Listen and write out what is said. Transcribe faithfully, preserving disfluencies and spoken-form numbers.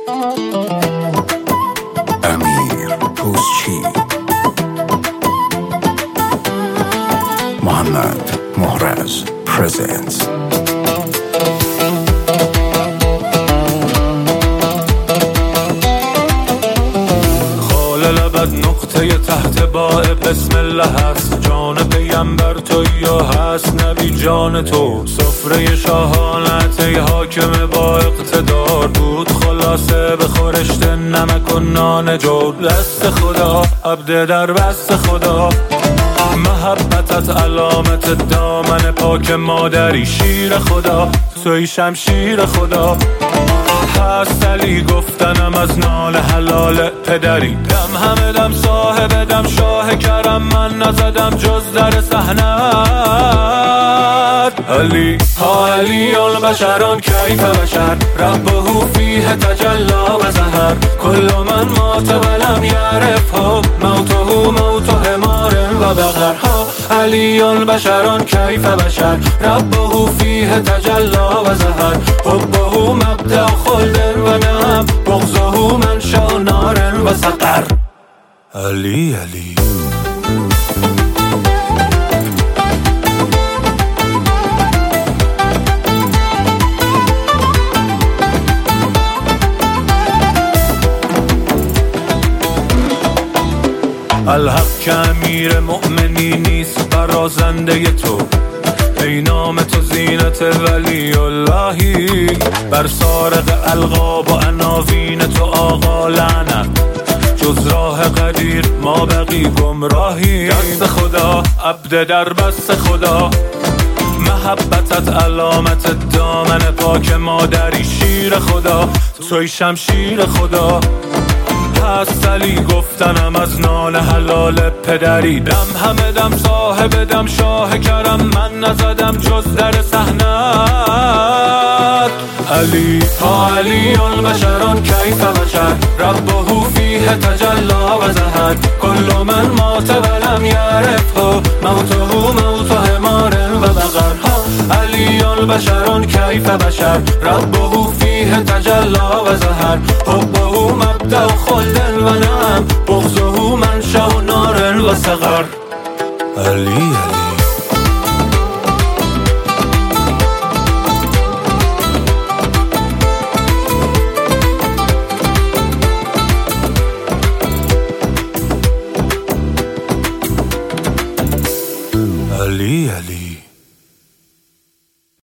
امیر پوزچی، محمد محرز پرزنتس. لبت نقطه تحت باء بسم الله هست، جان پیمبر تو یا هست نبی جان تو. سفره شاهانت ای حاکم با اقتدار بود، خلاصه به خورشت نمک و نان جور. دست خدا عبد در بست خدا، محبتت علامت دامن پاک مادری. شیر خدا توی شمشیر خدا، هست علی گفتنم از نال حلال پدری. دم همه دم صاحب دم شاه کرم، من نزدم جز در صحنت. علی ها علی البشران کیف بشر، ربه فیه تجلا و زهر. کل من مات ولم یعرفه، موته موت حمار و بقر. ها علی البشران کیف بشر، ربه فیه تجلا و زهر. حبه مبدأ خلد و نعم، بغضه منشأ نار و سقر. علی علی الحق که امیر مؤمنی نیست برازنده تو، ای نام تو زینت ولی اللهی. بر سارق القاب و عناوین تو آقا لعنت، جز راه قدیر ما بقی گمراهی. دست خدا عبد در بست خدا، محبتت علامت دامن پاک مادری. شیر خدا توی شمشیر خدا، هست علی گفتنم از نان حلال پدری. دم همه دم صاحب دم شاه کرم، من نزدم جز در صحنت. علی ها علی البشران کیف بشر، ربه فیه تجلا و زهر. کل من مات ولم یعرفه، موته موت حمار و بقر. ها علی البشران کیف بشر، ربه فیه تجلا و زهر. حبه مبدأ خلد و نعم، بغضه منشأ نار و سقر. علی علی